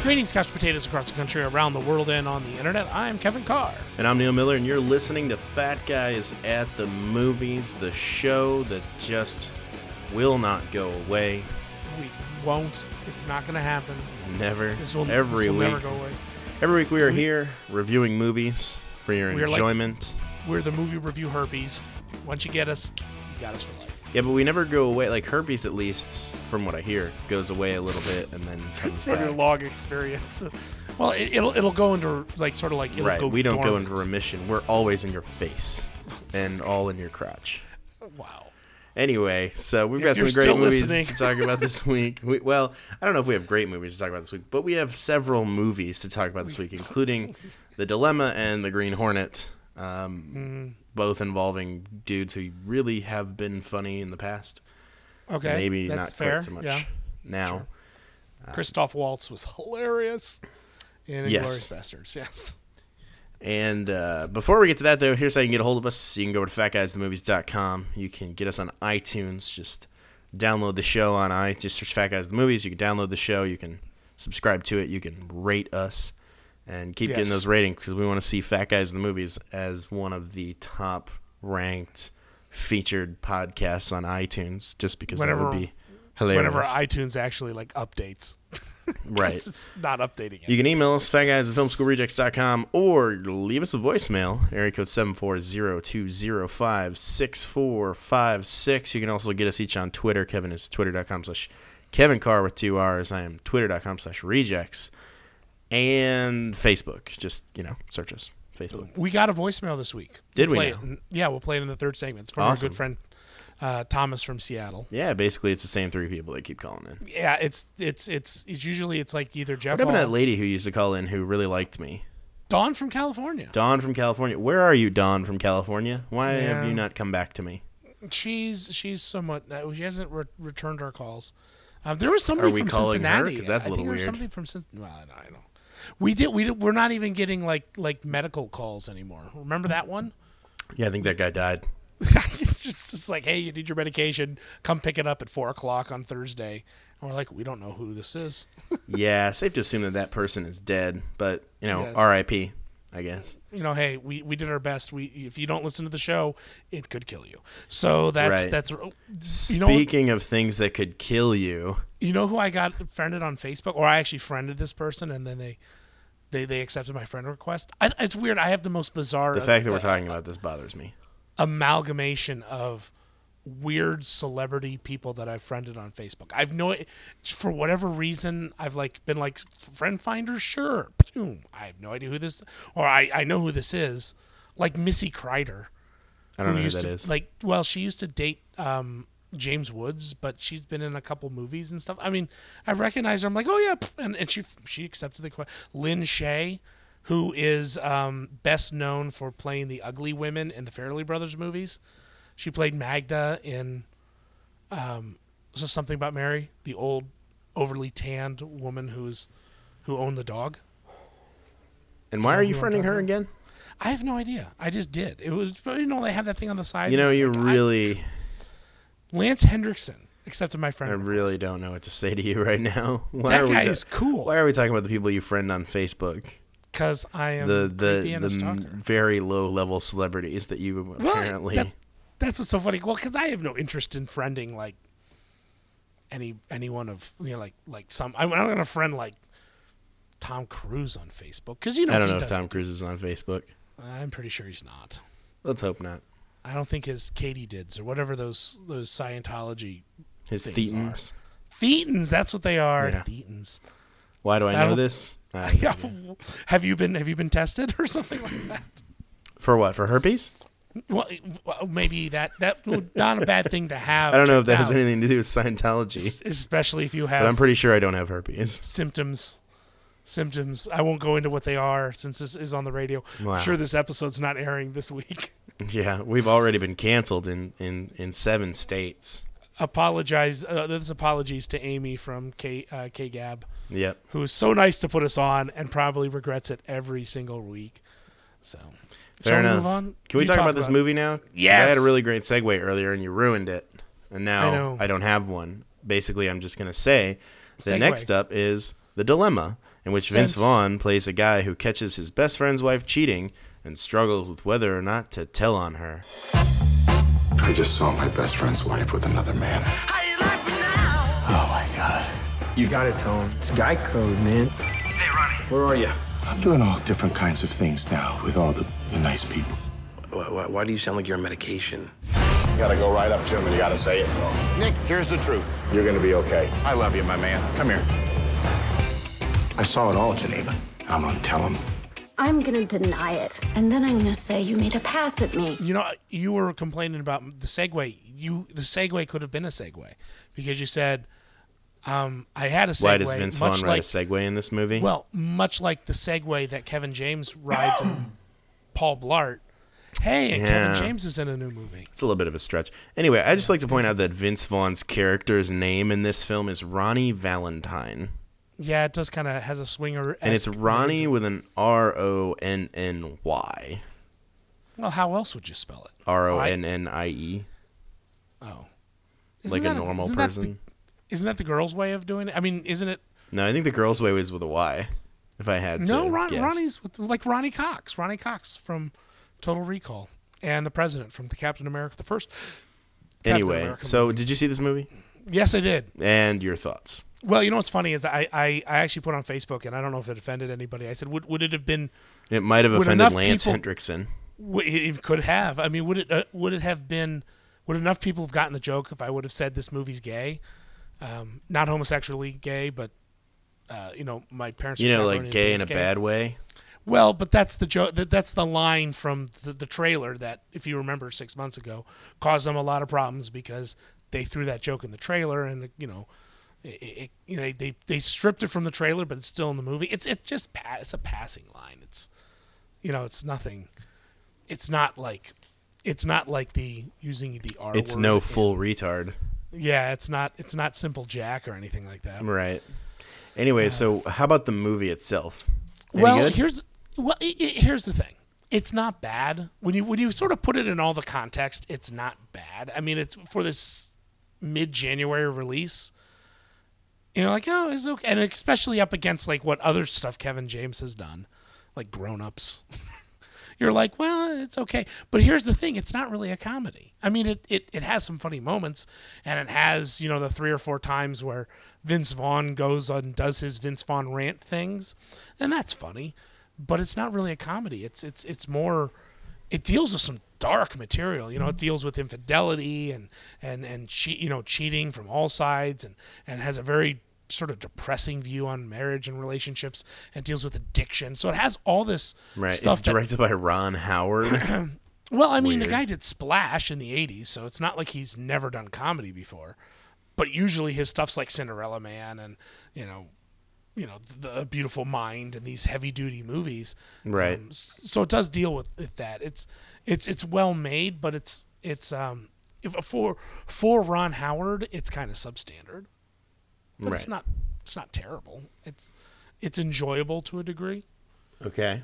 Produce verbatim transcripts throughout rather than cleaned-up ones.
Greetings, couch potatoes across the country, around the world, and on the internet. I'm Kevin Carr. And I'm Neil Miller, and you're listening to Fat Guys at the Movies, the show that just will not go away. We won't. It's not going to happen. Never. This will, every this will week. never go away. Every week we are we, here reviewing movies for your we're enjoyment. Like, we're the movie review herpes. Once you get us, you got us for life. Yeah, but we never go away. Like, herpes, at least, from what I hear, goes away a little bit and then comes From back. your long experience. Well, it, it'll it'll go into, like, sort of like, it'll right, go we don't dormant. go into remission. We're always in your face and all in your crotch. Wow. Anyway, so we've If got some you're great still movies listening. to talk about this week. We, well, I don't know if we have great movies to talk about this week, but we have several movies to talk about this week, including The Dilemma and The Green Hornet, um, Mm. both involving dudes who really have been funny in the past. Okay, Maybe that's not fair. quite so much Yeah. now. Sure. Christoph Waltz was hilarious in Yes. Inglourious Basterds. Yes. And uh, before we get to that, though, here's how you can get a hold of us. You can go over to fat guys the movies dot com. You can get us on iTunes. Just download the show on iTunes. Just search Fat Guys the Movies. You can download the show. You can subscribe to it. You can rate us. And keep Yes. getting those ratings because we want to see Fat Guys the Movies as one of the top-ranked featured podcasts on iTunes, just because Whenever- that would be hilarious. Whenever iTunes actually, like, updates. Right. It's not updating it. You can email us, fat guys at film school rejects dot com, or leave us a voicemail, area code seven four zero, two zero five, six four five six. You can also get us each on Twitter. Kevin is twitter.com slash Kevin Carr with two R's. I am twitter.com slash rejects. And Facebook. Just, you know, search us. Facebook. We got a voicemail this week. Did we'll we play now? it. Yeah, we'll play it in the third segment. It's from Awesome. our good friend uh, Thomas from Seattle. Yeah, basically it's the same three people that keep calling in. Yeah, it's it's it's it's usually it's like either Jeff What happened to Hall, that lady who used to call in who really liked me? Dawn from California. Dawn from California. Where are you, Dawn from California? Why Yeah. have you not come back to me? She's she's somewhat uh, she hasn't re- returned our calls. Uh, there was somebody Are we from calling her? Cincinnati. 'Cause that's a I little think there was weird. somebody from Cincinnati. Well, I don't know. We did we did, we're not even getting like like medical calls anymore. Remember that one? Yeah, I think that guy died. It's just it's like, hey, you need your medication. Come pick it up at four o'clock on Thursday. And we're like, we don't know who this is. Yeah, safe to assume that that person is dead, but, you know, Yes. R I P, I guess. You know, hey, we, we did our best. We if you don't listen to the show, it could kill you. So that's Right. that's you know Speaking of things that could kill you, you know who I got friended on Facebook, or I actually friended this person, and then they they, they accepted my friend request. I, it's weird. I have the most bizarre the fact that we're uh, talking about this bothers me. amalgamation of weird celebrity people that I've friended on Facebook. I've no for whatever reason I've like been like friend finder, sure. Boom. I have no idea who this or I, I know who this is. Like Missy Kreider. I don't know who used that to, is. Like well, she used to date um, James Woods, but she's been in a couple movies and stuff. I mean, I recognize her. I'm like, oh yeah, pff, and and she she accepted the question. Lynn Shay, who is um, best known for playing the ugly women in the Farrelly Brothers movies. She played Magda in um, so something about Mary, the old, overly tanned woman who's who owned the dog. And why know are you who I'm friending talking her about? again? I have no idea. I just did. It was you know they have that thing on the side. You know, you Like, I- really, Lance Hendrickson accepted my friend I request. really don't know what to say to you right now. Why That are we guy ta- is cool. Why are we talking about the people you friend on Facebook? Because I am The the, creepy and a the stalker. m- very low level celebrities that you Well, apparently. that's that's what's so funny. Well, because I have no interest in friending like any anyone of you know like like some. I'm not gonna friend like Tom Cruise on Facebook because you know I don't he know if doesn't- Tom Cruise is on Facebook. I'm pretty sure he's not. Let's hope not. I don't think his katydids or whatever those those Scientology His things Thetans. Thetans. That's what they are. Yeah. Thetans. Why do I know That'll- this? I have no Yeah. idea. Have you been Have you been tested or something like that? For what? For herpes? Well, well, maybe that that would not a bad thing to have. I don't know if that checked has out, anything to do with Scientology, es- especially if you but have I'm pretty sure I don't have herpes. symptoms. Symptoms. I won't go into what they are since this is on the radio. Wow. I'm sure this episode's not airing this week. Yeah, we've already been canceled in, in, in seven states. Apologize. Uh, this apologies to Amy from K uh, K Gab, Yep. who is so nice to put us on and probably regrets it every single week. So, Fair shall we enough. move on? Can we You talk about this movie now? 'Cause Yes. I had a really great segue earlier and you ruined it. And now I know. I don't have one. Basically, I'm just going to say that Segue. next up is The Dilemma. in which Since- Vince Vaughn plays a guy who catches his best friend's wife cheating and struggles with whether or not to tell on her. I just saw my best friend's wife with another man. Oh my God. You've got to tell him. It's guy code, man. Hey, Ronnie. Where are you? I'm doing all different kinds of things now with all the, the nice people. Why, why, why do you sound like you're on medication? You gotta go right up to him and you gotta say it to him. Nick, here's the truth. You're gonna be okay. I love you, my man. Come here. I saw it all, Geneva. I'm gonna tell him. I'm gonna deny it, and then I'm gonna say you made a pass at me. You know, you were complaining about the segue. You the segue could have been a segue because you said, um, "I had a segue." Why does Vince Vaughn much ride like, a Segway in this movie? Well, much like the Segway that Kevin James rides in Paul Blart. Hey, and Yeah. Kevin James is in a new movie. It's a little bit of a stretch. Anyway, I just like to point out that Vince Vaughn's character's name in this film is Ronnie Valentine. Yeah, it does kind of has a swinger. And it's Ronnie with an R O N N Y. Well, how else would you spell it? R O N N I E. Oh, Like Isn't a that normal isn't that person. the- isn't that the girl's way of doing it? I mean, isn't it? No, I think the girl's way was with a Y. If I had No, to Ron, guess. Ronnie's with like Ronnie Cox. Ronnie Cox from Total Recall and the President from the Captain America, the first. Captain Anyway, America so movie. did you see this movie? Yes, I did. And your thoughts? Well, you know what's funny is I, I, I actually put on Facebook, and I don't know if it offended anybody. I said, would would it have been? It might have Would offended enough Lance people- Hendrickson. w- It could have. I mean, would it uh, would it have been? Would enough people have gotten the joke if I would have said this movie's gay? Um, not homosexually gay, but uh, you know, my parents. You are know, chaperoning like me, gay in it's a bad way. Well, but that's the joke. That, that's the line from the, the trailer that, if you remember, six months ago, caused them a lot of problems because they threw that joke in the trailer, and you know, it, it, you know, they they stripped it from the trailer, but it's still in the movie. It's it's just pa- it's a passing line. It's you know, it's nothing. It's not like it's not like the using the R. It's word no in- full retard. Yeah, it's not. It's not Simple Jack or anything like that. Right. Anyway, so how about the movie itself? Any Well, good? here's well, i i here's the thing. It's not bad when you when you sort of put it in all the context. It's not bad. I mean, it's for this mid-January release. You know, like oh, it's okay, and especially up against like what other stuff Kevin James has done, like Grown Ups. You're like, well, it's okay. But here's the thing, it's not really a comedy. I mean, it, it, it has some funny moments, and it has, you know, the three or four times where Vince Vaughn goes and does his Vince Vaughn rant things, and that's funny. But it's not really a comedy. It's it's it's more it deals with some dark material. You know, it deals with infidelity and and and cheat, you know, cheating from all sides, and and has a very sort of depressing view on marriage and relationships, and deals with addiction. So it has all this right. stuff It's directed by Ron Howard. that, well, I mean, Weird. the guy did Splash in the eighties, so it's not like he's never done comedy before. But usually his stuff's like Cinderella Man and, you know, you know, The A Beautiful Mind and these heavy duty movies. Right. Um, s- so it does deal with, with that. It's it's it's well made, but it's it's um if for for Ron Howard, it's kind of substandard. But it's Right. not it's not terrible. It's it's enjoyable to a degree. Okay.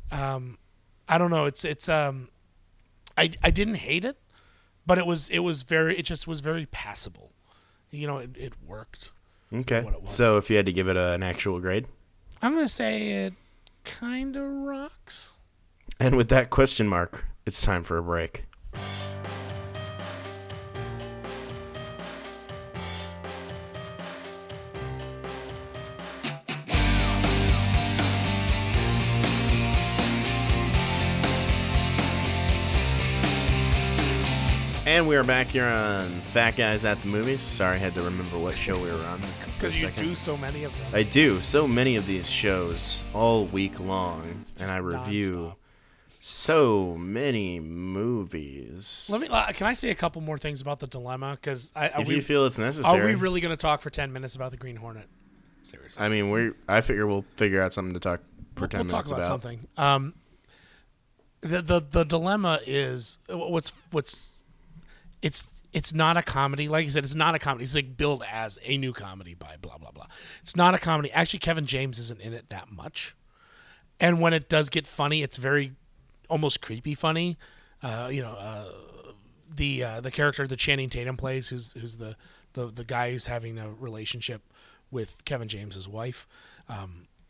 I don't know. It's it's um, I I didn't hate it, but it was it was very it just was very passable. You know, it, it worked. Okay. What it was. So if you had to give it a, an actual grade? I'm gonna say it kind of rocks. And with that question mark, it's time for a break. And we are back here on Fat Guys at the Movies. Sorry, I had to remember what show we were on. for a Because you second. do so many of them. I do. So many of these shows all week long. And just I review nonstop. so many movies. Let me. Uh, can I say a couple more things about the dilemma? Because I are if we, you feel it's necessary. are we really going to talk for ten minutes about the Green Hornet? Seriously, I mean, we I figure we'll figure out something to talk for we'll, ten we'll minutes talk about, about. something. Um, the the the dilemma is what's what's it's it's not a comedy. Like I said, it's not a comedy. It's like billed as a new comedy by blah blah blah. It's not a comedy. Actually, Kevin James isn't in it that much, and when it does get funny, it's very almost creepy funny. Uh, you know, uh, the uh, the character that Channing Tatum plays, who's who's the, the the guy who's having a relationship with Kevin James's wife. Um,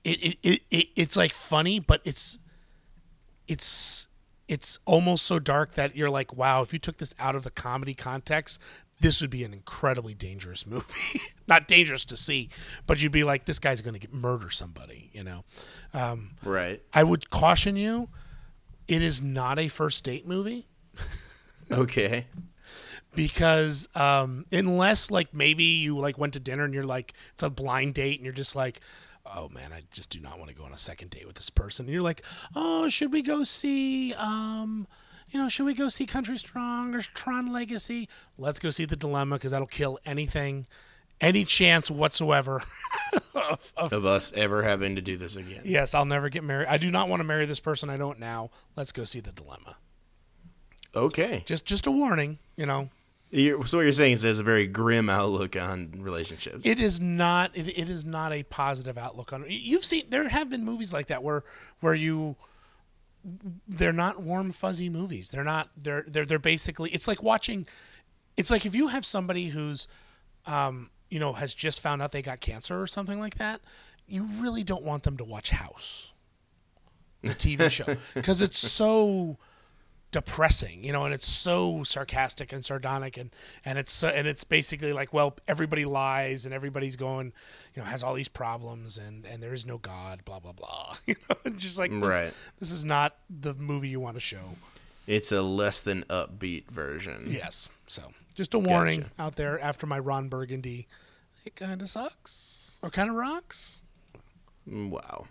it, it, it, it it's like funny, but it's it's it's almost so dark that you're like, wow, if you took this out of the comedy context, this would be an incredibly dangerous movie. Not dangerous to see, but you'd be like, this guy's going to get murder somebody, you know? Um, Right. I would caution you, it is not a first date movie. Okay. Because um, unless like maybe you like went to dinner and you're like, it's a blind date and you're just like, oh man, I just do not want to go on a second date with this person. And you're like, oh, should we go see, um, you know, should we go see Country Strong or Tron Legacy? Let's go see The Dilemma because that'll kill anything, any chance whatsoever of, of, Of us ever having to do this again. yes, I'll never get married. I do not want to marry this person. I don't now. Let's go see The Dilemma. Okay. Just, just a warning, you know. You're, so what you're saying is there's a very grim outlook on relationships. It is not. It, it is not a positive outlook on. You've seen there have been movies like that where where you. They're not warm fuzzy movies. They're not. They're they're they're basically. It's like watching. It's like if you have somebody who's, um, you know, has just found out they got cancer or something like that. You really don't want them to watch House, the T V show, because it's so depressing, you know, and it's so sarcastic and sardonic, and and it's so, and it's basically like, well, everybody lies and everybody's going, you know, has all these problems, and and there is no God, blah blah blah, you know, just like this, Right. this is not the movie you want to show. It's a less than upbeat version. Yes, so just a warning Gotcha. out there after my Ron Burgundy. It kind of sucks or kind of rocks. Wow.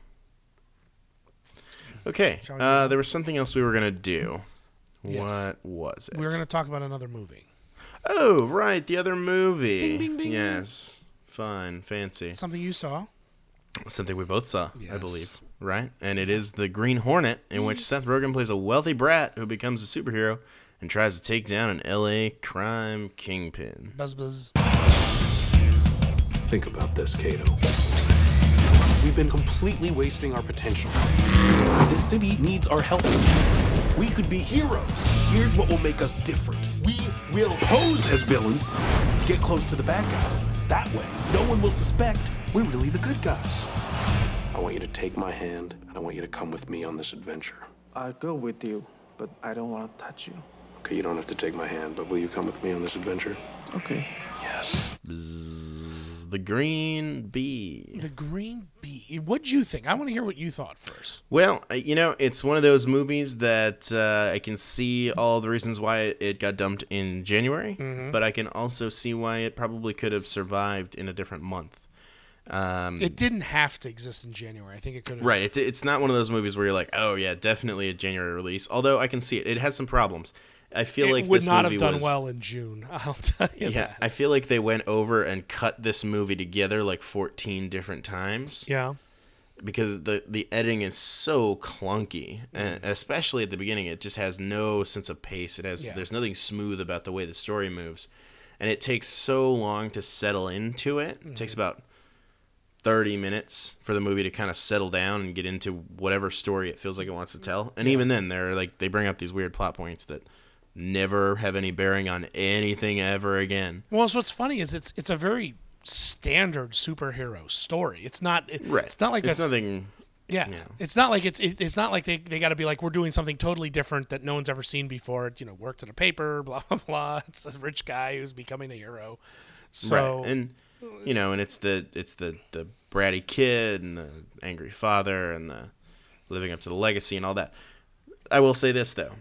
Okay. Shall we Uh, go? there was something else we were gonna do. Yes. What was it? We were going to talk about another movie, Oh, right, the other movie. Bing, bing, bing. Yes. Fun, fancy. something you saw. Something we both saw, I Yes. believe. Right? And it is The Green Hornet, in which Seth Rogen plays a wealthy brat who becomes a superhero and tries to take down an L A crime kingpin. Buzz buzz. Think about this, Kato. We've been completely wasting our potential. This city needs our help. We could be heroes. Here's what will make us different. We will pose as villains to get close to the bad guys. That way, no one will suspect we're really the good guys. I want you to take my hand, and I want you to come with me on this adventure. I'll go with you, but I don't want to touch you. Okay, you don't have to take my hand, but will you come with me on this adventure? Okay. Yes. The Green Bee. The Green Bee. What'd you think? I want to hear what you thought first. Well, uh, you know, it's one of those movies that uh, I can see all the reasons why it- it got dumped in January, Mm-hmm. but I can also see why it probably could have survived in a different month. Um, It didn't have to exist in January. I think it could have. right. It, it's not one of those movies where you're like, oh, yeah, definitely a January release, although I can see it. It has some problems. I feel It like would this not movie have done was, well in June. I'll tell you Yeah, that. I feel like they went over and cut this movie together like fourteen different times. Yeah. Because the the editing is so clunky, and especially at the beginning, it just has no sense of pace. It has Yeah. there's nothing smooth about the way the story moves, and it takes so long to settle into it. It takes about thirty minutes for the movie to kind of settle down and get into whatever story it feels like it wants to tell. And even then, they're like they bring up these weird plot points that never have any bearing on anything ever again. Well, so what's funny is it's it's a very standard superhero story. It's not. It, Right. It's not like it's that. nothing. Yeah. yeah. It's not like it's it, it's not like they they got to be like we're doing something totally different that no one's ever seen before. It, you know, worked in a paper, blah blah blah. It's a rich guy who's becoming a hero. So right. And you know, and it's the it's the the bratty kid and the angry father and the living up to the legacy and all that. I will say this though,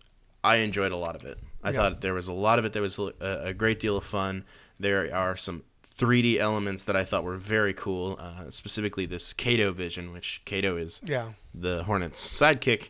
I enjoyed a lot of it. I Yeah. thought there was a lot of it that was a, a great deal of fun. There are some three D elements that I thought were very cool, uh, specifically this Kato vision, which Kato is yeah. the Hornet's sidekick,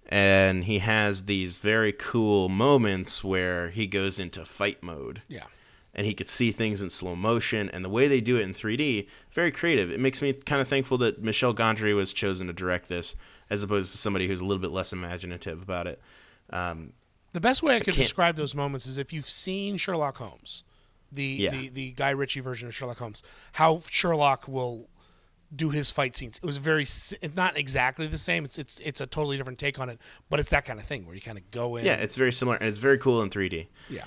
and he has these very cool moments where he goes into fight mode. Yeah. And he could see things in slow motion, and the way they do it in three D, very creative. It makes me kind of thankful that Michel Gondry was chosen to direct this, as opposed to somebody who's a little bit less imaginative about it. Um, The best way I could can't- describe those moments is if you've seen Sherlock Holmes, the, Yeah. the the Guy Ritchie version of Sherlock Holmes, how Sherlock will do his fight scenes. It was very. s- It's not exactly the same. It's it's it's a totally different take on it, but it's that kind of thing where you kind of go in. yeah, it's very similar, and it's very cool in three D. yeah.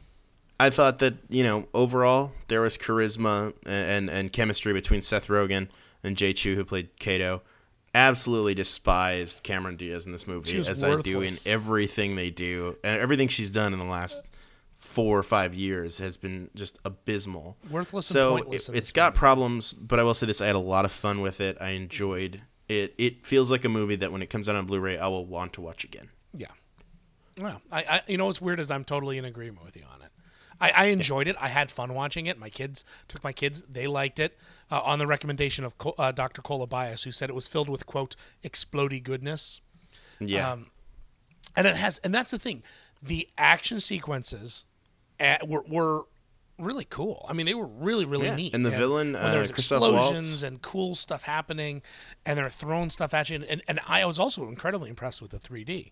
I thought that, you know, overall, there was charisma and, and chemistry between Seth Rogen and Jay Chu, who played Kato, absolutely despised Cameron Diaz in this movie, as I do in everything they do. And everything she's done in the last four or five years has been just abysmal. Worthless so and pointless. So it, it's got movie. problems, but I will say this. I had a lot of fun with it. I enjoyed it. It feels like a movie that when it comes out on Blu-ray, I will want to watch again. Yeah. Well, I, I you know what's weird is I'm totally in agreement with you on it. I, I enjoyed yeah. it. I had fun watching it. My kids took my kids. They liked it uh, on the recommendation of uh, Doctor Cola Bias, who said it was filled with, quote, explodey goodness. Yeah. Um, and it has, and that's the thing. The action sequences at, were, were really cool. I mean, they were really, really yeah. neat. And the and villain, when there was uh, Christoph explosions Waltz. and cool stuff happening, and they're throwing stuff at you. And, and, and I was also incredibly impressed with the three D.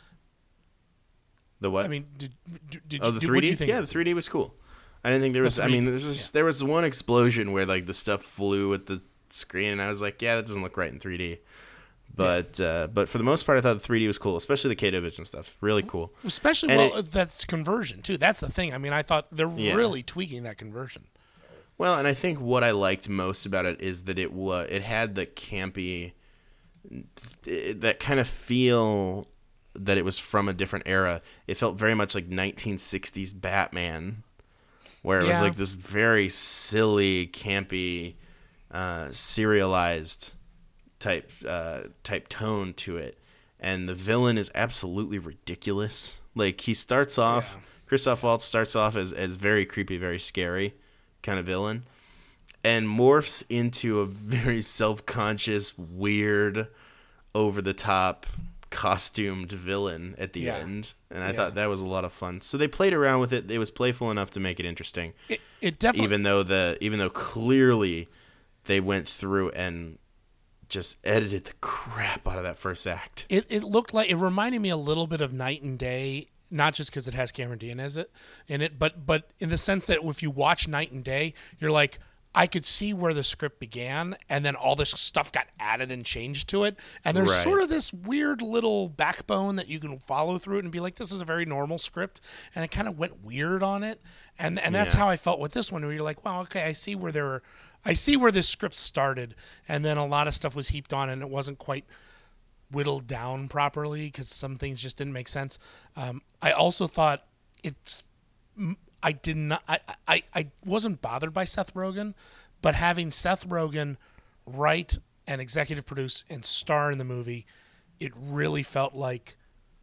The what? I mean, did, did, did oh, you, the did, three D? what'd you think Yeah, the three D was cool. I didn't think there was. I mean, there was yeah. there was one explosion where like the stuff flew at the screen, and I was like, yeah, that doesn't look right in three D. But yeah. uh, but for the most part, I thought the three D was cool, especially the Kato Vision stuff. Really cool. Especially and well, it, that's conversion too. That's the thing. I mean, I thought they're yeah. really tweaking that conversion. Well, and I think what I liked most about it is that it was it had the campy, it, that kind of feel that it was from a different era. It felt very much like nineteen sixties Batman, where it yeah. was like this very silly, campy, uh, serialized type uh, type tone to it. And the villain is absolutely ridiculous. Like, he starts off, yeah. Christoph Waltz starts off as, as very creepy, very scary kind of villain, and morphs into a very self-conscious, weird, over-the-top, costumed villain at the yeah. end, and I yeah. thought that was a lot of fun. So they played around with it. It was playful enough to make it interesting. It, it definitely, even though the even though clearly they went through and just edited the crap out of that first act. It it looked like it reminded me a little bit of Night and Day, not just because it has Cameron Diaz it in it, but but in the sense that if you watch Night and Day, you're like, I could see where the script began, and then all this stuff got added and changed to it. And there's right. sort of this weird little backbone that you can follow through it and be like, this is a very normal script. And it kind of went weird on it. And and that's yeah. how I felt with this one, where you're like, wow, okay, I see where there were, I see where this script started. And then a lot of stuff was heaped on, and it wasn't quite whittled down properly because some things just didn't make sense. Um, I also thought it's... I did not. I, I, I wasn't bothered by Seth Rogen, but having Seth Rogen write and executive produce and star in the movie, it really felt like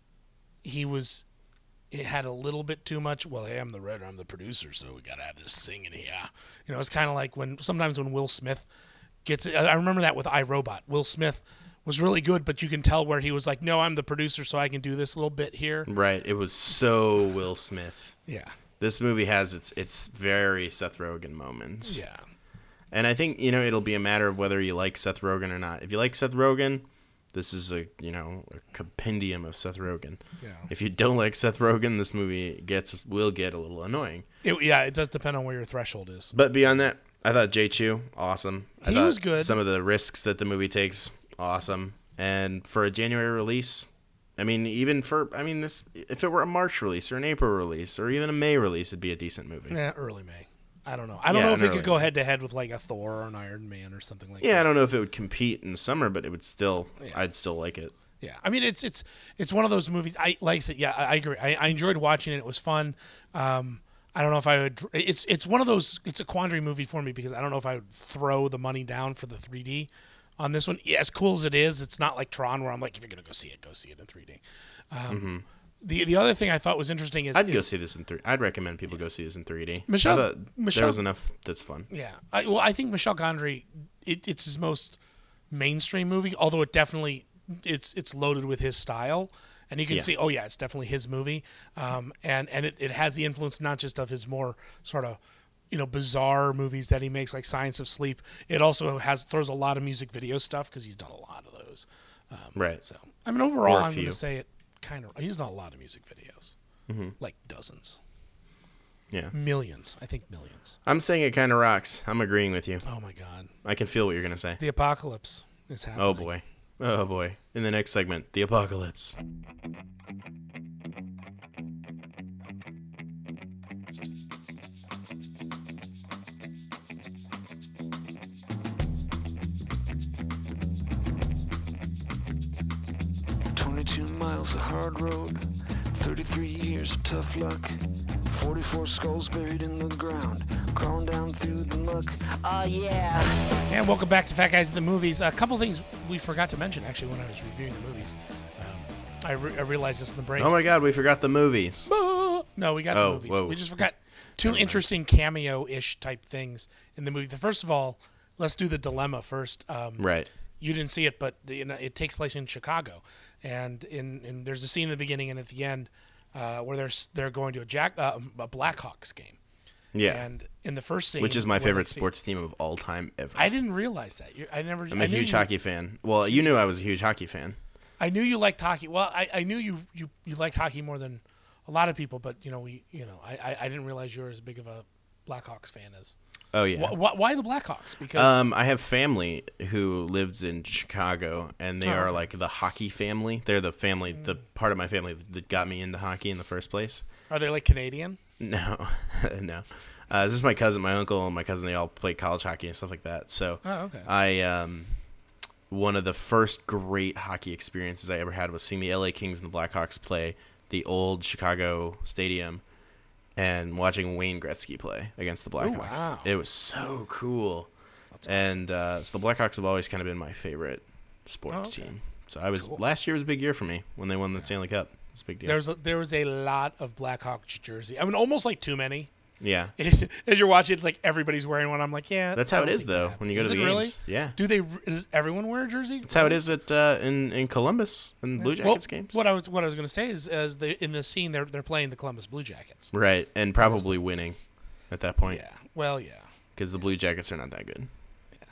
he was. It had a little bit too much. Well, hey, I'm the writer, I'm the producer, so we gotta have this singing here. You know, it's kind of like when sometimes when Will Smith gets. I remember that with iRobot. Will Smith was really good, but you can tell where he was like, "No, I'm the producer, so I can do this little bit here." Right. It was so Will Smith. Yeah. This movie has its its very Seth Rogen moments. Yeah. And I think, you know, it'll be a matter of whether you like Seth Rogen or not. If you like Seth Rogen, this is a, you know, a compendium of Seth Rogen. Yeah. If you don't like Seth Rogen, this movie gets will get a little annoying. It, yeah, it does depend on where your threshold is. But beyond that, I thought Jay Chu, awesome. I he thought was good. Some of the risks that the movie takes, awesome. And for a January release, I mean, even for, I mean, this, if it were a March release or an April release or even a May release, it'd be a decent movie. Yeah, early May. I don't know. I don't yeah, know if it could May. go head to head with like a Thor or an Iron Man or something like yeah, that. Yeah, I don't know if it would compete in summer, but it would still, yeah. I'd still like it. Yeah, I mean, it's it's it's one of those movies. I like I said, yeah, I, I agree. I, I enjoyed watching it. It was fun. Um, I don't know if I would. It's it's one of those. It's a quandary movie for me because I don't know if I would throw the money down for the three D on this one. Yeah, as cool as it is, it's not like Tron where I'm like, if you're gonna go see it, go see it in three D. Um, mm-hmm. The the other thing I thought was interesting is I'd is, go see this in three. I'd recommend people go see this in three D. Michel, I thought Michel, there was enough that's fun. Yeah, I, well, I think Michel Gondry, it, it's his most mainstream movie, although it definitely it's it's loaded with his style, and you can yeah. see, oh yeah, it's definitely his movie, um, and and it, it has the influence not just of his more sort of, you know, bizarre movies that he makes like Science of Sleep. It also has throws a lot of music video stuff because he's done a lot of those. Um, right. So I mean, overall, I'm few. going to say it kind of. He's done a lot of music videos, mm-hmm. like dozens. Yeah. Millions. I think millions. I'm saying it kind of rocks. I'm agreeing with you. Oh my God. I can feel what you're going to say. The apocalypse is happening. Oh boy. Oh boy. In the next segment, the apocalypse. twenty-two miles of hard road, thirty-three years of tough luck, forty-four skulls buried in the ground, crawling down through the muck. Oh yeah. And welcome back to Fat Guys at the Movies. A couple things we forgot to mention actually when I was reviewing the movies. Um, I, re- I realized this in the break. Oh my God, we forgot the movies. No, we got Oh, the movies. whoa. We just forgot two interesting cameo-ish type things in the movie. The first of all, let's do the dilemma first. Um, Right. You didn't see it, but you know, it takes place in Chicago, and in, in there's a scene in the beginning and at the end uh, where they're s- they're going to a Jack uh, a Blackhawks game. Yeah. And in the first scene, Which is my where they favorite see- sports team of all time ever. I didn't realize that. You're, I never. I'm I a knew huge you, hockey fan. Well, you knew I was a huge hockey fan. I knew you liked hockey. Well, I, I knew you, you, you liked hockey more than a lot of people, but you know we you know I, I, I didn't realize you were as big of a Blackhawks fan as. Oh yeah. Wh- wh- why the Blackhawks? Because Um, I have family who lives in Chicago, and they Oh, are okay. like the hockey family. They're the family, the part of my family that got me into hockey in the first place. are they like Canadian? No, no. Uh, this is my cousin, my uncle, and my cousin. They all play college hockey and stuff like that. So, Oh, okay. I um, one of the first great hockey experiences I ever had was seeing the L A Kings and the Blackhawks play the old Chicago Stadium, and watching Wayne Gretzky play against the Blackhawks. wow. It was so cool. And uh, so the Blackhawks have always kind of been my favorite sports Oh, okay. team. So I was last year was a big year for me when they won the Stanley Cup. It was a big deal. There's a, there was a lot of Blackhawks jersey. I mean, almost like too many. yeah, As you're watching, it's like everybody's wearing one. I'm like, yeah. that's I how it don't is think though that when you go is to the it games. Really? Yeah, Do they? Does everyone wear a jersey? that's how it is at uh, in in Columbus in Blue Well, Jackets games. what I was what I was going to say is, as they in the scene, they're they're playing the Columbus Blue Jackets. Right, and probably winning at that point Yeah. Well, yeah. because the Blue Jackets are not that good. Yeah,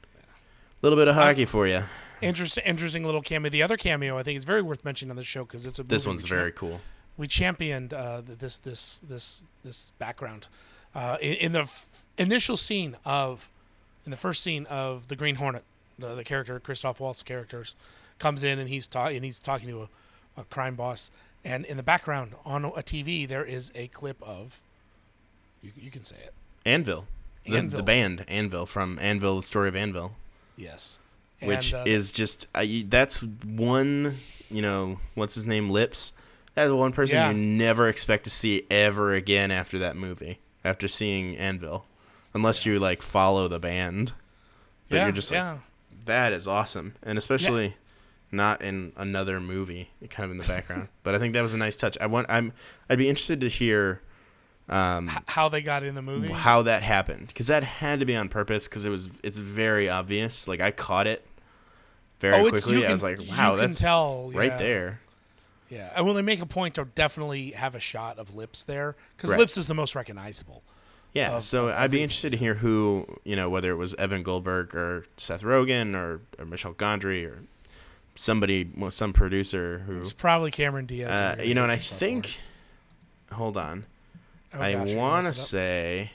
a little bit of hockey for you. Interesting, interesting little cameo. The other cameo, I think, is very worth mentioning on the show because it's a. This movie one's we very champ- cool. We championed uh, th- this this this this background uh, in, in the f- initial scene of, in the first scene of the Green Hornet, the, the character Christoph Waltz characters, comes in and he's ta- and he's talking to a, a crime boss, and in the background on a T V there is a clip of. You, you can say it. Anvil, the, Anvil. the band Anvil from Anvil, the story of Anvil. Yes. Which And, uh, is just uh, you- that's one, you know, what's his name, Lips. That's one person Yeah. you never expect to see ever again after that movie, after seeing Anvil, unless you like follow the band. But yeah, you're just like, yeah. that is awesome, and especially not in another movie, kind of in the background. But I think that was a nice touch. I want, I'm, I'd be interested to hear um, How they got in the movie. how that happened, because that had to be on purpose, because it was, it's very obvious. Like I caught it very Oh, it's- quickly. you I was can- like, you wow, can that's tell, right yeah. there. Yeah, and when they make a point to definitely have a shot of Lips there, because Right. Lips is the most recognizable. Yeah, of- so of I'd be everything. interested to hear who, you know, whether it was Evan Goldberg or Seth Rogen or, or Michelle Gondry or somebody, well, some producer who, It's probably Cameron Diaz. uh, you're gonna you know, and hate I yourself think, hold on, for it. Oh, I gosh, you're gonna want to look it up? say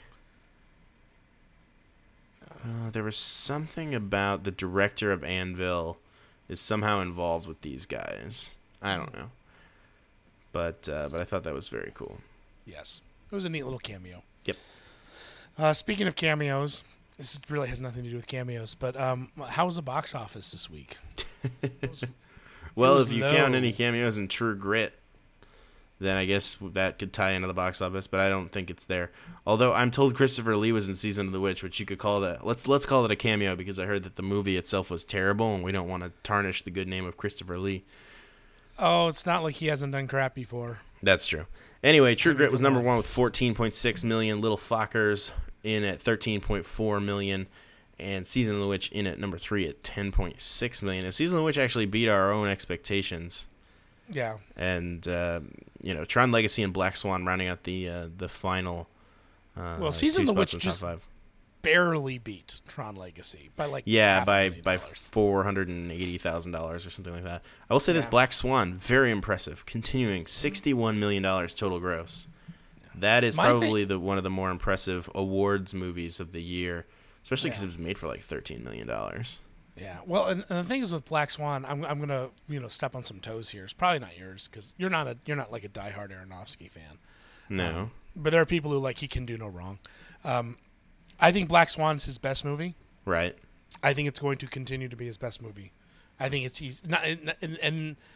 uh, there was something about the director of Anvil is somehow involved with these guys. I don't know, but uh, but I thought that was very cool. Yes, it was a neat little cameo. Yep. Uh, speaking of cameos, this really has nothing to do with cameos, but um, how was the box office this week? Well, was if you low. count any cameos in True Grit, then I guess that could tie into the box office, but I don't think it's there. Although I'm told Christopher Lee was in Season of the Witch, which you could call that. Let's let's call it a cameo, because I heard that the movie itself was terrible, and we don't want to tarnish the good name of Christopher Lee. Oh, it's not like he hasn't done crap before. That's true. Anyway, True Grit was come number on. one with fourteen point six million. Little Fockers in at thirteen point four million. And Season of the Witch in at number three at ten point six million. And Season of the Witch actually beat our own expectations. Yeah, And, uh, you know, Tron Legacy and Black Swan rounding out the uh, the final uh, Well, Season two of the spots Witch in top just five. barely beat Tron Legacy by like Yeah, half a by million by dollars. four hundred eighty thousand dollars or something like that. I will say this Yeah. Black Swan, very impressive, continuing sixty-one million dollars total gross. That is My thing- probably the one of the more impressive awards movies of the year, especially because Yeah. it was made for like thirteen million dollars. Yeah, well, and, and the thing is with Black Swan, I'm I'm gonna you know step on some toes here. It's probably not yours because you're not a you're not like a diehard Aronofsky fan. No. But there are people who like he can do no wrong. Um, I think Black Swan's his best movie. Right. I think it's going to continue to be his best movie. I think it's he's not and, and, and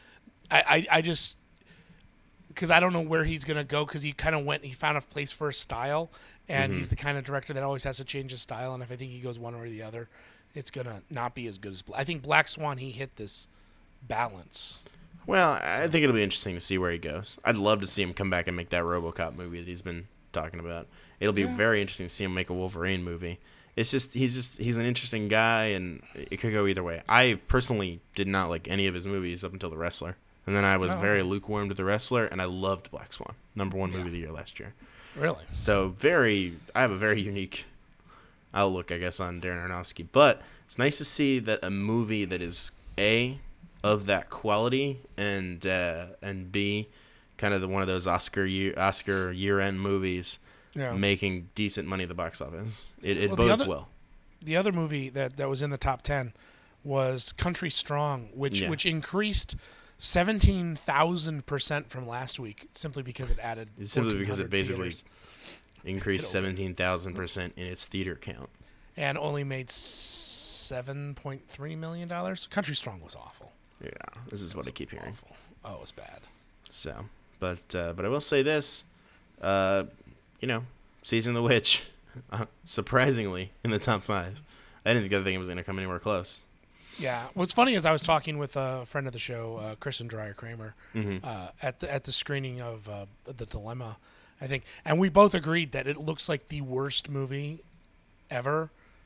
I, I, I just because I don't know where he's gonna go because he kind of went he found a place for his style, and Mm-hmm. he's the kind of director that always has to change his style. And if I think he goes one or the other, it's gonna not be as good as. I think Black Swan he hit this balance. Well, I think it'll be interesting to see where he goes. I'd love to see him come back and make that RoboCop movie that he's been talking about. It'll be Yeah. very interesting to see him make a Wolverine movie. It's just he's just he's an interesting guy, and it could go either way. I personally did not like any of his movies up until The Wrestler, and then I was Oh, very okay. lukewarm to The Wrestler, and I loved Black Swan, number one movie Yeah. of the year last year. Really? So very, I have a very unique outlook, I guess, on Darren Aronofsky. But it's nice to see that a movie that is A, of that quality, and uh, and B, kind of the, one of those Oscar year, Oscar year-end movies, Yeah. making decent money at the box office. It, it Well, the bodes other- well. The other movie that, that was in the top ten was Country Strong, which Yeah. which increased seventeen thousand percent from last week simply because it added. It's simply because it fourteen hundred basically theaters increased It opened. seventeen thousand percent in its theater count. and only made seven point three million dollars. Country Strong was awful. Yeah, this is what I keep hearing. Awful. Oh, it was bad. So, but uh, but I will say this, uh, you know, Season of the Witch, uh, surprisingly in the top five. I didn't think it was going to come anywhere close. Yeah. What's funny is I was talking with a friend of the show, uh, Kristen Dreyer Kramer, Mm-hmm. uh, at the at the screening of uh, The Dilemma, I think, and we both agreed that it looks like the worst movie ever,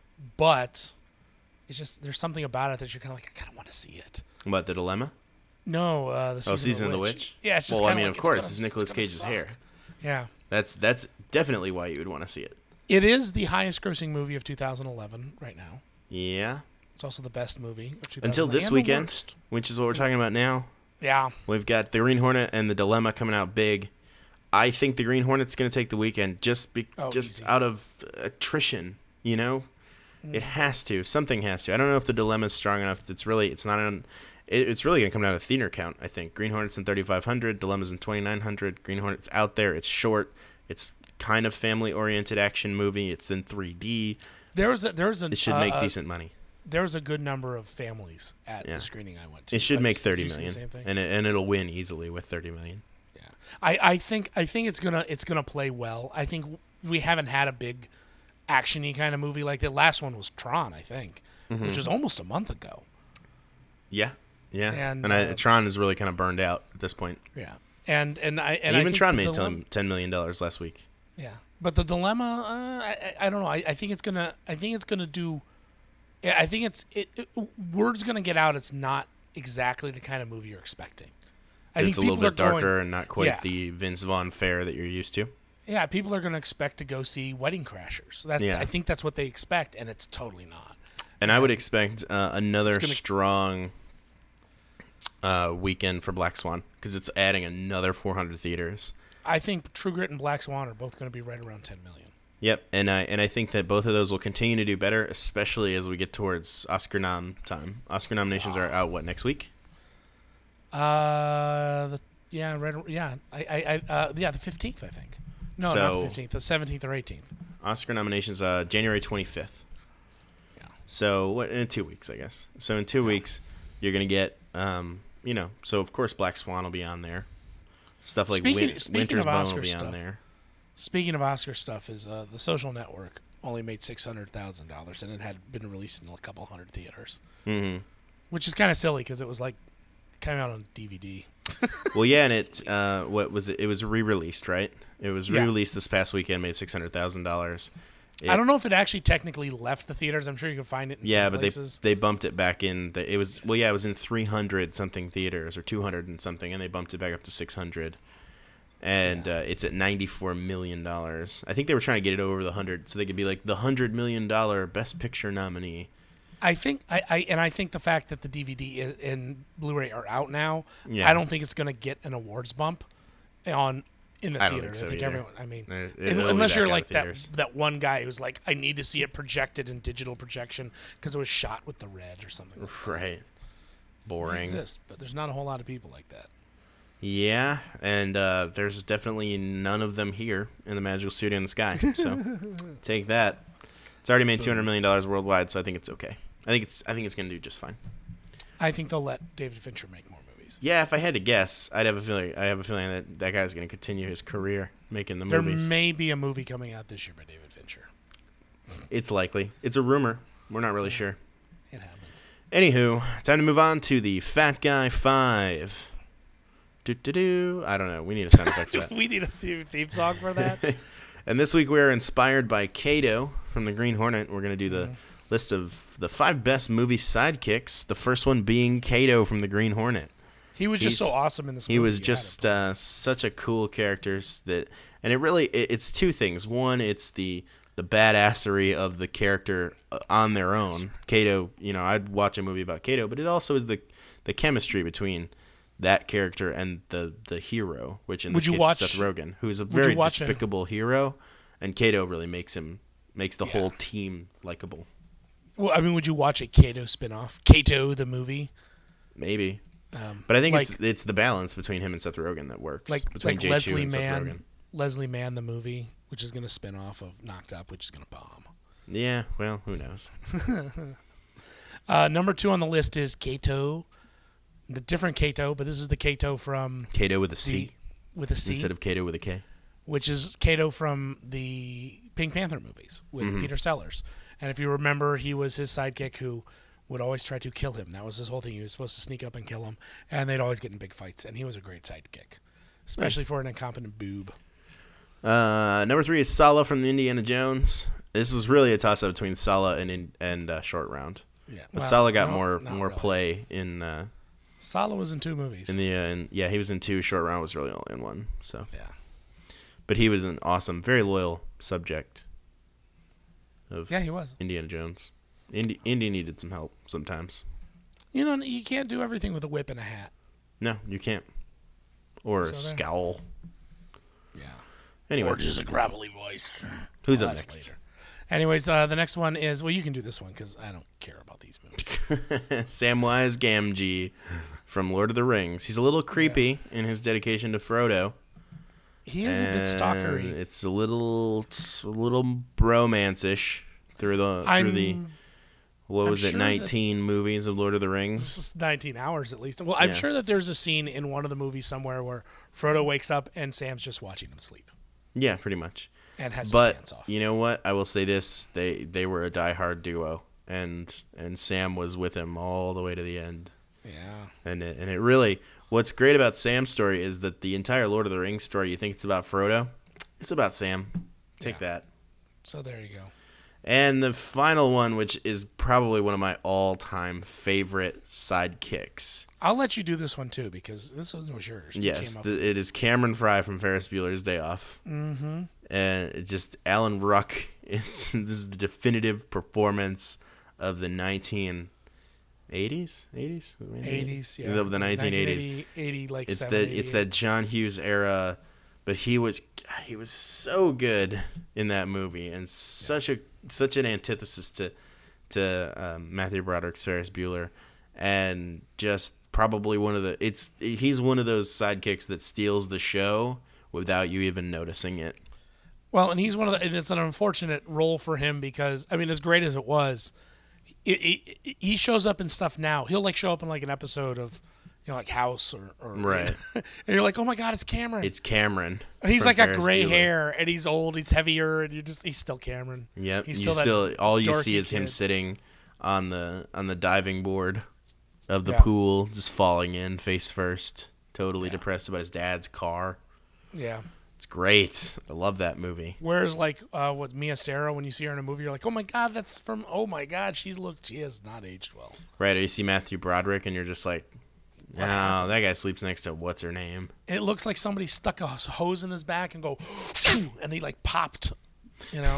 but it's just there's something about it that you're kind of like I kind of want to see it. What, The Dilemma? No, uh, the season, Oh, Season of the of the Witch. Witch? Yeah, it's just Well, I kinda mean, like of course, gonna- it's Nicolas gonna Cage's suck. hair. Yeah, That's that's definitely why you would want to see it. it is the highest-grossing movie of two thousand eleven right now. Yeah. It's also the best movie of two thousand eleven. Until this and the weekend, worst. which is what we're talking about now. Yeah. We've got The Green Hornet and The Dilemma coming out big. I think The Green Hornet's going to take the weekend just be, Oh, just easy. out of attrition, you know? It has to. Something has to. I don't know if The Dilemma's strong enough. It's really it's not on it, it's really going to come down to theater count, I think. Green Hornet's in thirty-five hundred, Dilemma's in twenty-nine hundred. Green Hornet's out there. It's short. It's kind of family-oriented action movie. It's in three D. There was a, there was a It should uh, make uh, decent money. There was a good number of families at Yeah. the screening I went to. It should Like, make did thirty you see the million, same thing? and it, and it'll win easily with thirty million. Yeah, I, I think I think it's gonna it's gonna play well. I think we haven't had a big actiony kind of movie like that. Last one was Tron, I think, Mm-hmm. which was almost a month ago. Yeah, yeah. And, And, I, uh, Tron is really kind of burned out at this point. Yeah, and and I and, And I even think Tron the made Dilem- ten ten million dollars last week. Yeah, but the Dilemma, uh, I, I I don't know. I, I think it's gonna I think it's gonna do. yeah, I think it's it, it word's gonna get out. It's not exactly the kind of movie you're expecting. I It's think a little people bit are darker going, and not quite yeah. the Vince Vaughn fare that you're used to. Yeah, people are going to expect to go see Wedding Crashers. That's Yeah. I think that's what they expect, and it's totally not. And I would expect uh, another gonna- strong uh, weekend for Black Swan because it's adding another four hundred theaters. I think True Grit and Black Swan are both going to be right around ten million. Yep, and I and I think that both of those will continue to do better, especially as we get towards Oscar nom time. Oscar nominations are out what next week? Uh, the, yeah, right. Yeah, I, I, I uh, yeah, the fifteenth, I think. No, not So- the fifteenth. The seventeenth or eighteenth. Oscar nominations uh, January twenty-fifth. Yeah. So what, in two weeks, I guess. So in two weeks, you're gonna get, um, you know, so of course Black Swan will be on there. Stuff like Speaking- Win- speaking Winter's of Bone Oscar will be stuff, on there. Speaking of Oscar stuff, is uh, the Social Network only made six hundred thousand dollars, and it had been released in a couple hundred theaters, hmm which is kind of silly because it was like came out on D V D. Well, yeah, and it uh, what was it? It was re-released, right? It was Yeah. re-released this past weekend, made six hundred thousand dollars. I don't know if it actually technically left the theaters. I'm sure you can find it in Yeah, some but places. they they bumped it back in. The, it was well, yeah, it was in three hundred something theaters or two hundred and something, and they bumped it back up to six hundred. And uh, it's at ninety-four million dollars. I think they were trying to get it over the hundred, so they could be like the hundred million dollar Best Picture nominee. I think I, I and I think the fact that the D V D is, and Blu-ray are out now, Yeah. I don't think it's going to get an awards bump on in the I don't theater. think so I think either. everyone. I mean, It- un- it'll be unless back you're out like of that theaters. that one guy who's like, I need to see it projected in digital projection because it was shot with the red or something. Like that. Right. They Boring. exist, but there's not a whole lot of people like that. Yeah, and uh, there's definitely none of them here in the Magical Studio in the Sky. So take that. It's already made two hundred million dollars worldwide, so I think it's okay. I think it's I think it's going to do just fine. I think they'll let David Fincher make more movies. movies. Yeah, if I had to guess, I'd have a feeling. I have a feeling that that guy's going to continue his career making the There movies. may be a movie coming out this year by David Fincher. It's likely. It's a rumor. We're not really sure. It happens. Anywho, time to move on to the Fat Guy Five. Do do do. I don't know. We need a sound effect for that. We need a theme song for that. And this week we're inspired by Kato from the Green Hornet. We're going to do the mm-hmm. list of the five best movie sidekicks. The first one being Kato from the Green Hornet. He was He's, just so awesome in this movie. He was just uh, such a cool character that, and it really it, it's two things. One, it's the the badassery of the character on their own. Kato, you know, I'd watch a movie about Kato, but it also is the the chemistry between that character and the the hero, which in would this you case watch, is Seth Rogen, who is a very despicable him? hero, and Kato really makes him makes the yeah. whole team likable. Well, I mean, would you watch a Kato spinoff? Kato the movie? Maybe. Um, but I think like, it's it's the balance between him and Seth Rogen that works. Like, between like Jay Leslie Chu and Mann, Seth Rogen. Leslie Mann the movie, which is going to spin off of Knocked Up, which is going to bomb. Yeah, well, who knows? uh, number two on the list is Kato, the different Kato, but this is the Kato from Kato with a the, C with a C instead of Kato with a K, which is Kato from the Pink Panther movies with mm-hmm. Peter Sellers. And if you remember, he was his sidekick who would always try to kill him. That was his whole thing. He was supposed to sneak up and kill him, and they'd always get in big fights. And he was a great sidekick, especially nice. for an incompetent boob. Uh, number three is Sala from the Indiana Jones. This was really a toss-up between Sala and and uh, Short Round. Yeah, but well, Sala got no, more more really. play in. Uh, Sala was in two movies. In the uh, in, yeah, he was in two. Short Round was really only in one. So yeah, but he was an awesome, very loyal subject. Of yeah, he was Indiana Jones. Indy Indy needed some help sometimes. You know, you can't do everything with a whip and a hat. No, you can't. Or so a scowl. Yeah. Anyway. Or just a gravelly voice. Who's well, up next? Later. Anyways, uh, the next one is, well, you can do this one because I don't care about these movies. Samwise Gamgee from Lord of the Rings. He's a little creepy yeah. in his dedication to Frodo. He is a bit stalkery. It's a little, it's a little bromance-ish through the through I'm, the what I'm was it, sure nineteen movies of Lord of the Rings? This is nineteen hours at least. Well, I'm yeah. sure that there's a scene in one of the movies somewhere where Frodo wakes up and Sam's just watching him sleep. Yeah, pretty much. And has but, his pants off. You know what? I will say this: they they were a diehard duo, and and Sam was with him all the way to the end. Yeah. And it, and it really, what's great about Sam's story is that the entire Lord of the Rings story, you think it's about Frodo, it's about Sam. Take yeah. that. So there you go. And the final one, which is probably one of my all-time favorite sidekicks. I'll let you do this one too because this one was yours. Yes, the, it is Cameron Fry from Ferris Bueller's Day Off. Mm-hmm. And it just Alan Ruck is this is the definitive performance of the nineteen eighties, eighties, eighties, yeah, of the nineteen eighties, eighty like it's seventy, that it's that John Hughes era, but he was he was so good in that movie and such yeah. a such an antithesis to to um, Matthew Broderick's Ferris Bueller, and just probably one of the it's he's one of those sidekicks that steals the show without you even noticing it. Well, and he's one of the, and it's an unfortunate role for him because, I mean, as great as it was, it, it, he shows up in stuff now. He'll like show up in like an episode of, you know, like House or, or right, and you're like, oh my god, it's Cameron. It's Cameron. And he's like got Ferris gray Bueller. hair and he's old, he's heavier, and you just he's still Cameron. Yep, he's you still, still all you see is kid. him sitting on the on the diving board of the yeah. pool, just falling in face first, totally yeah. depressed about his dad's car. Yeah. It's great. I love that movie. Whereas, like, uh, with Mia Sarah, when you see her in a movie, you're like, oh my god, that's from, oh my god, she's looked, she has not aged well. Right, or you see Matthew Broderick, and you're just like, no, oh, that guy sleeps next to what's her name. It looks like somebody stuck a hose in his back and go, and he, like, popped, you know?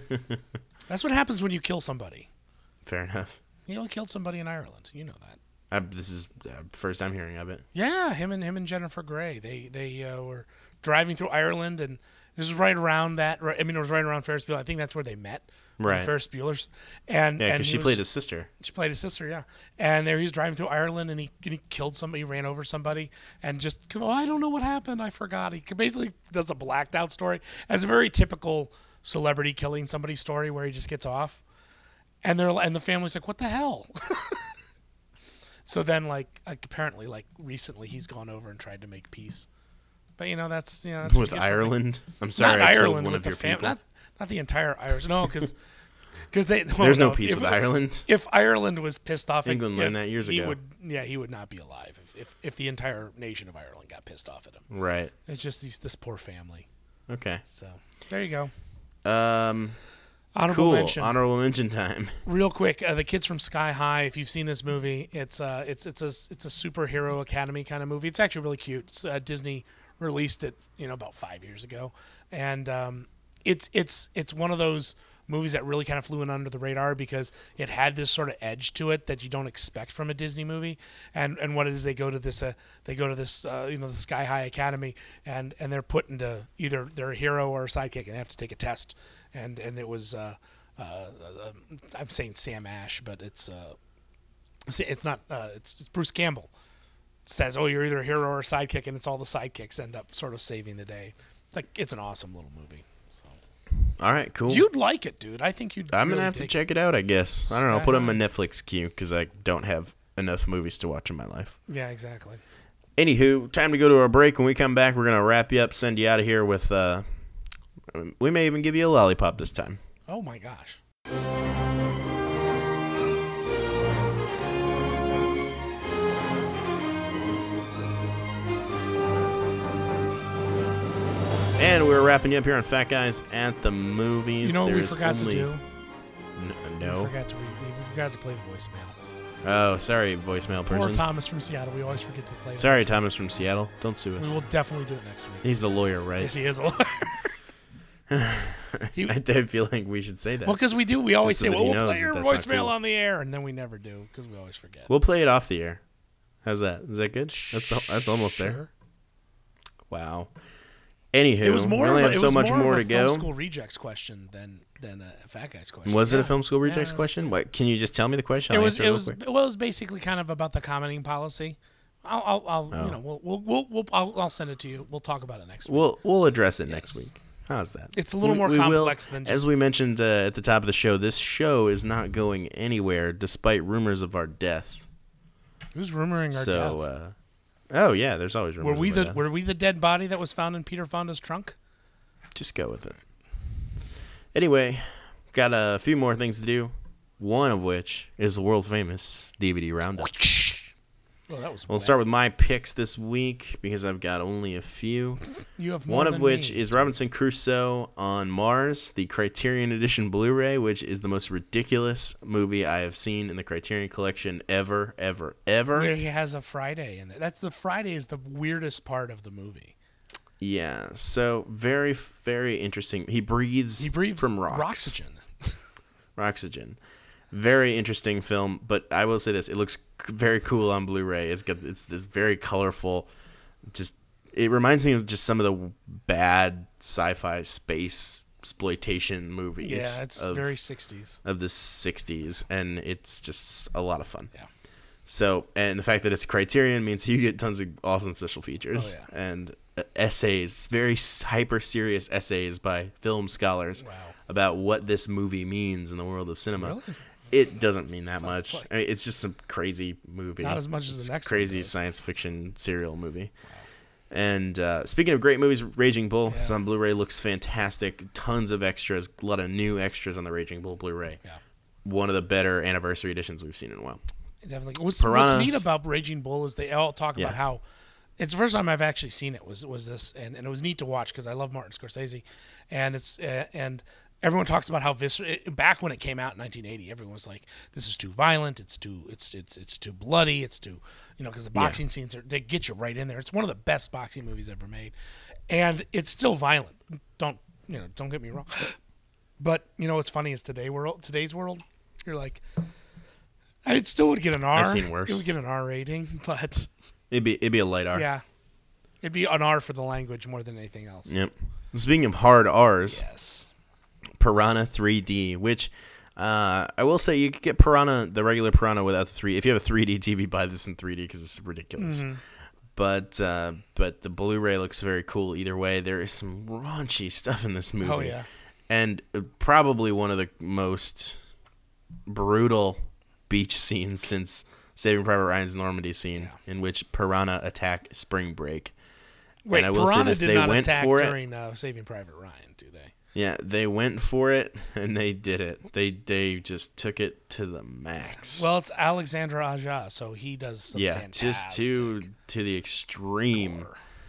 That's what happens when you kill somebody. Fair enough. You know, he killed somebody in Ireland. You know that. I, this is the first time hearing of it. Yeah, him and him and Jennifer Grey. They they uh, were driving through Ireland, and this was right around that. I mean, it was right around Ferris Bueller. I think that's where they met. Right. Ferris Bueller's. And yeah, because she was, played his sister. She played his sister, yeah. And there he was driving through Ireland, and he, and he killed somebody, ran over somebody, and just, oh, I don't know what happened. I forgot. He basically does a blacked out story. It's a very typical celebrity killing somebody story where he just gets off. And they're and the family's like, what the hell? So then, like, like apparently, like recently, he's gone over and tried to make peace. But you know, that's you know that's what With you get for Ireland? being- I'm sorry, not I killed Ireland one with of the your fam- people. not not the entire Irish. No, because because they well, There's no no, peace if- with Ireland. If Ireland was pissed off, at, England if, learned that years he ago. Would, yeah, he would not be alive if, if if the entire nation of Ireland got pissed off at him. Right. It's just these this poor family. Okay. So there you go. Um, Honorable cool. mention. Honorable mention time. Real quick, uh, the kids from Sky High. If you've seen this movie, it's uh, it's it's a it's a superhero academy kind of movie. It's actually really cute. It's, uh, Disney released it, you know, about five years ago, and um, it's it's it's one of those movies that really kind of flew in under the radar because it had this sort of edge to it that you don't expect from a Disney movie. And and what it is, they go to this uh, they go to this uh, you know the Sky High Academy, and and they're put into either they're a hero or a sidekick, and they have to take a test. And and it was. Uh, Uh, uh, I'm saying Sam Ash, but it's uh, it's, it's not. Uh, it's, it's Bruce Campbell says, "Oh, you're either a hero or a sidekick," and it's all the sidekicks end up sort of saving the day. It's like it's an awesome little movie. So. All right, cool. You'd like it, dude. I think you'd. I'm really gonna have to take check it out. I guess I don't know. I'll put it on my Sky Netflix queue because I don't have enough movies to watch in my life. Yeah, exactly. Anywho, time to go to our break. When we come back, we're gonna wrap you up, send you out of here with. Uh, we may even give you a lollipop this time. Oh my gosh. And we're wrapping you up here on Fat Guys at the Movies. You know what we There's forgot only... to do? N- no. We forgot to read. We forgot to play the voicemail. Oh, sorry, voicemail Poor person. Thomas from Seattle. We always forget to play. the Sorry, voicemail. Thomas from Seattle. Don't sue us. We will definitely do it next week. He's the lawyer, right? Yes, he is a lawyer. He- I, I feel like we should say that. Well, because we do, we always Just so say, that "Well, he we'll knows play that your that's not voicemail cool. on the air," and then we never do because we always forget. We'll play it off the air. How's that? Is that good? That's al- that's almost there. Sure. Wow. Anywho, It was more. we only of a, have it so was much more, more of to a go. Film school rejects question than than a fat guy's question. Was it Yeah. a film school rejects Yeah. question? What? Can you just tell me the question? It I'll was. answer It real was. quick. Well, it was basically kind of about the commenting policy. I'll. I'll. I'll Oh. You know. We'll. We'll. We'll. we'll I'll, I'll send it to you. We'll talk about it next week. We'll we'll address it next Yes. week. How's that? It's a little more will- complex than just- As we mentioned uh, at the top of the show, this show is not going anywhere despite rumors of our death. Who's rumoring our so, death? uh, oh yeah, there's always rumors. Were we of our the death. Were we the dead body that was found in Peter Fonda's trunk? Just go with it. Anyway, got a few more things to do. One of which is the world famous D V D roundup. Well, that was. We'll wet. start with my picks this week because I've got only a few. You have more One of than which me. is Robinson Crusoe on Mars, the Criterion Edition Blu-ray, which is the most ridiculous movie I have seen in the Criterion Collection ever, ever, ever. where he has a Friday in there. That's the Friday is the weirdest part of the movie. Yeah, so very, very interesting. He breathes, He breathes from rocks. oxygen. Roxygen. Very interesting film, but I will say this: it looks c- very cool on Blu-ray. It's got it's this very colorful. Just it reminds me of just some of the bad sci-fi space exploitation movies. Yeah, it's of, very sixties. of the sixties, and it's just a lot of fun. Yeah. So, and the fact that it's Criterion means you get tons of awesome special features Oh, yeah. and uh, essays, very s- hyper serious essays by film scholars Wow. about what this movie means in the world of cinema. Really? It doesn't mean that much. fuck. I mean, it's just some crazy movie. Not as much as the It's a next one crazy does. science fiction serial movie. And uh, speaking of great movies, Raging Bull is Yeah. on Blu-ray. Looks fantastic. Tons of extras. A lot of new extras on the Raging Bull Blu-ray. Yeah. One of the better anniversary editions we've seen in a while. Definitely. What's, Piranha. what's neat about Raging Bull is they all talk Yeah. about how it's the first time I've actually seen it was was this, and, and it was neat to watch because I love Martin Scorsese, and it's uh, and everyone talks about how visceral. Back when it came out in nineteen eighty, everyone was like, "This is too violent. It's too it's it's it's too bloody. It's too you know because the boxing scenes are they get you right in there. It's one of the best boxing movies ever made, and it's still violent. Don't you know? Don't get me wrong, but you know what's funny is today world today's world, you're like. It still would get an R. I've seen worse. It would get an R rating, but It'd be it'd be a light R. yeah, it'd be an R for the language more than anything else. Yep. Speaking of hard R's, Yes. Piranha three D, which uh, I will say you could get Piranha, the regular Piranha, without the three. If you have a three D T V, buy this in three D because it's ridiculous. Mm-hmm. But uh, but the Blu-ray looks very cool either way. There is some raunchy stuff in this movie. Oh yeah. And uh, probably one of the most brutal beach scenes since Saving Private Ryan's Normandy scene in which piranha attack Spring Break. Wait, and I will Piranha say this, did they not went attack for it. during uh, Saving Private Ryan, do they? Yeah, they went for it and they did it. They they just took it to the max. Well, it's Alexandre Aja, so he does some yeah, fantastic. just to to the extreme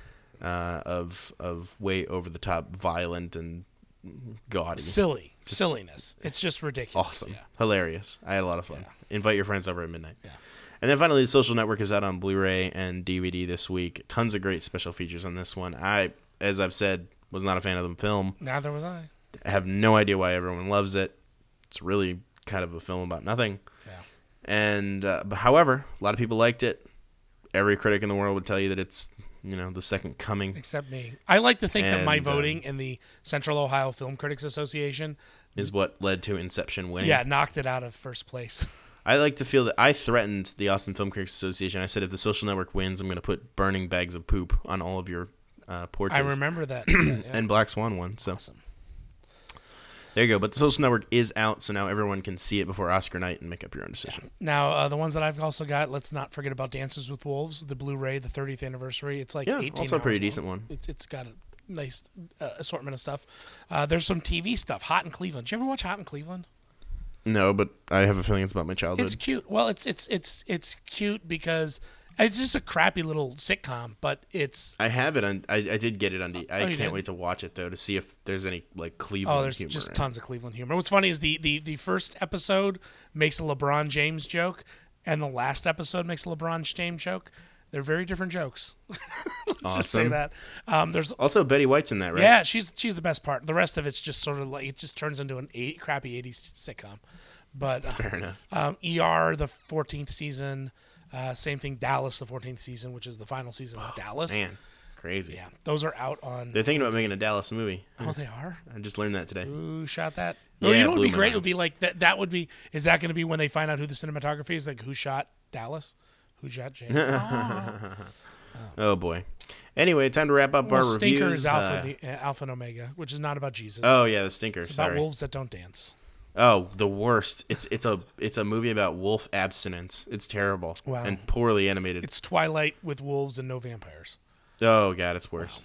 uh, of of way over the top, violent and gaudy, silly silliness. It's just ridiculous. awesome, Yeah. hilarious. I had a lot of fun. Yeah. Invite your friends over at midnight. Yeah. And then finally, The Social Network is out on Blu-ray and D V D this week. Tons of great special features on this one. I, as I've said, was not a fan of the film. Neither was I. I have no idea why everyone loves it. It's really kind of a film about nothing. Yeah. And uh, but however, a lot of people liked it. Every critic in the world would tell you that it's, you know, the second coming. Except me. I like to think that my And, voting um, in the Central Ohio Film Critics Association, Is what led to Inception winning. yeah, knocked it out of first place. I like to feel that I threatened the Austin Film Critics Association. I said, if the Social Network wins, I'm going to put burning bags of poop on all of your uh, porches. I remember that. Yeah, yeah. And Black Swan won. So Awesome. there you go. But the Social Network is out, so now everyone can see it before Oscar night and make up your own decision. Now, uh, the ones that I've also got, let's not forget about Dances with Wolves, the Blu-ray, the thirtieth anniversary. It's like Yeah, eighteen also a pretty hours decent long. one. It's It's got a nice uh, assortment of stuff. Uh, there's some T V stuff. Hot in Cleveland. Did you ever watch Hot in Cleveland? No, but I have a feeling it's about my childhood. It's cute. Well, it's it's it's it's cute because it's just a crappy little sitcom, but it's I have it on. I, I did get it on. D- I Oh, you can't did? wait to watch it though to see if there's any like Cleveland. oh, there's humor just in it. tons of Cleveland humor. What's funny is the the the first episode makes a LeBron James joke, and the last episode makes a LeBron James joke. They're very different jokes. Let's just say Awesome. that. Um, there's Also, Betty White's in that, right? yeah, she's she's the best part. The rest of it's just sort of like it just turns into an eight, crappy eighties sitcom. But uh, Fair enough. um, E R the fourteenth season, uh, same thing. Dallas the fourteenth season, which is the final season of Dallas. Man, crazy. Yeah, those are out on. They're thinking about making a Dallas movie. Oh, they are. I just learned that today. Who shot that? Yeah, oh, you it know what would blew be my great? mind. It would be like that. That would be. Is that going to be when they find out who the cinematography is? Like who shot Dallas? Who shot James? oh. Oh boy. Anyway, time to wrap up Well, our Stinker reviews. is Alpha, Uh, the, uh, Alpha and Omega, which is not about Jesus. oh yeah, the Stinker. it's Sorry. about wolves that don't dance. Oh, the worst. It's it's a it's a movie about wolf abstinence. It's terrible. Wow. And poorly animated. It's Twilight with wolves and no vampires. Oh god, it's worse.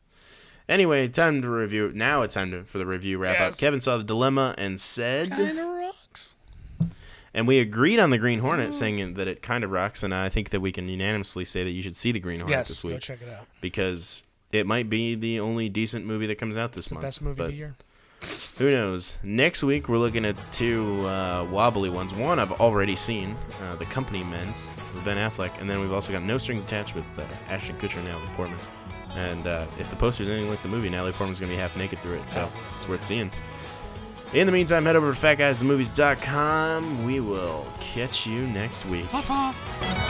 Anyway, time to review. Now it's time to, for the review wrap Yes. up. Kevin saw The Dilemma and said, Kind of rocks. and we agreed on The Green Hornet, saying that it kind of rocks, and I think that we can unanimously say that you should see The Green Hornet Yes, this go week check it out. because it might be the only decent movie that comes out this The month. best movie but of the year. Who knows? Next week we're looking at two uh, wobbly ones. One I've already seen, uh, The Company Men with Ben Affleck, and then we've also got No Strings Attached with uh, Ashton Kutcher and Natalie Portman. And uh, if the poster's anything like the movie, Natalie Portman's going to be half naked through it, so it's worth seeing. In the meantime, head over to fat guys the movies dot com. We will catch you next week. Ta-ta.